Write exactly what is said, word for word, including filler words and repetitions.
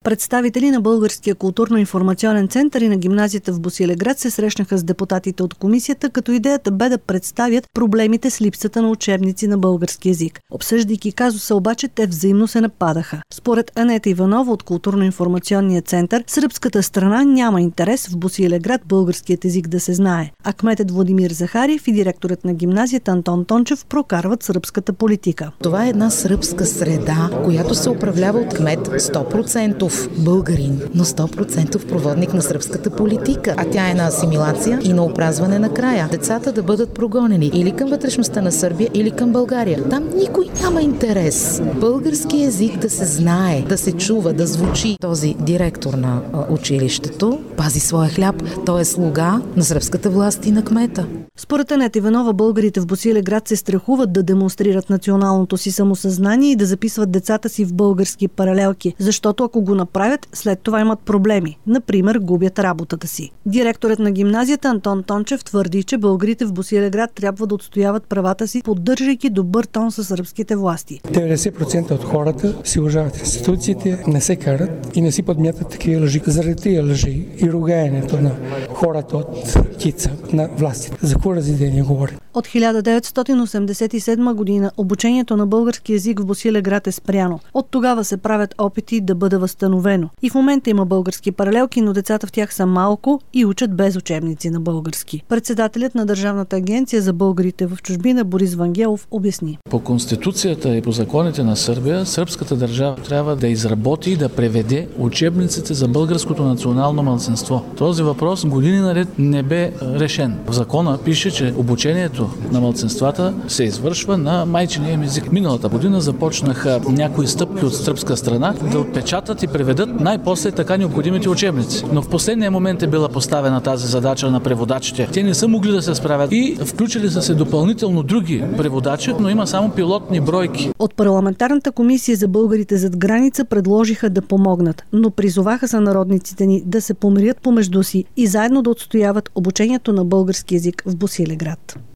Представители на Българския културно-информационен център и на гимназията в Босилеград се срещнаха с депутатите от комисията, като идеята бе да представят проблемите с липсата на учебници на български език. Обсъждайки казуса обаче, те взаимно се нападаха. Според Анета Иванова от културно-информационния център, сръбската страна няма интерес в Босилеград българският език да се знае, а кметът Владимир Захариев и директорът на гимназията Антон Тончев прокарват сръбската политика. Това е една сръбска среда, която се управлява от кмет сто процента българин, но сто процента проводник на сръбската политика. А тя е на асимилация и на опразване на края. Децата да бъдат прогонени или към вътрешността на Сърбия, или към България. Там никой няма интерес. Български език да се знае, да се чува, да звучи. Този директор на училището пази своя хляб. Той е слуга на сръбската власт и на кмета. Според Анета Иванова, българите в Босилеград се страхуват да демонстрират националното си самосъзнание и да записват децата си в български паралелки, защото ако го направят, след това имат проблеми. Например, губят работата си. Директорът на гимназията Антон Тончев твърди, че българите в Босилеград трябва да отстояват правата си, поддържайки добър тон със сръбските власти. деветдесет процента от хората си уважават институциите, не се карат и не си подмятат такива лъжи. Заради тия лъжи и ругаенето на хората от Кица, на властите. За какво разидение говорим? От хиляда деветстотин осемдесет и седма година обучението на български език в Босилеград е спряно. От тогава се правят опити да бъде възстановено. И в момента има български паралелки, но децата в тях са малко и учат без учебници на български. Председателят на Държавната агенция за българите в чужбина Борис Вангелов обясни. По Конституцията и по законите на Сърбия, сръбската държава трябва да изработи и да преведе учебниците за българското национално малцинство. Този въпрос години наред не бе решен. В закона пише, че обучението на малцинствата се извършва на майчиния им език. Миналата година започнаха някои стъпки от сръбска страна да отпечатат и преведат най-после така необходимите учебници. Но в последния момент е била поставена тази задача на преводачите. Те не са могли да се справят и включили са се допълнително други преводачи, но има само пилотни бройки. От парламентарната комисия за българите зад граница предложиха да помогнат, но призоваха сънародниците ни да се помирят помежду си и заедно да отстояват обучението на български език в Босилеград.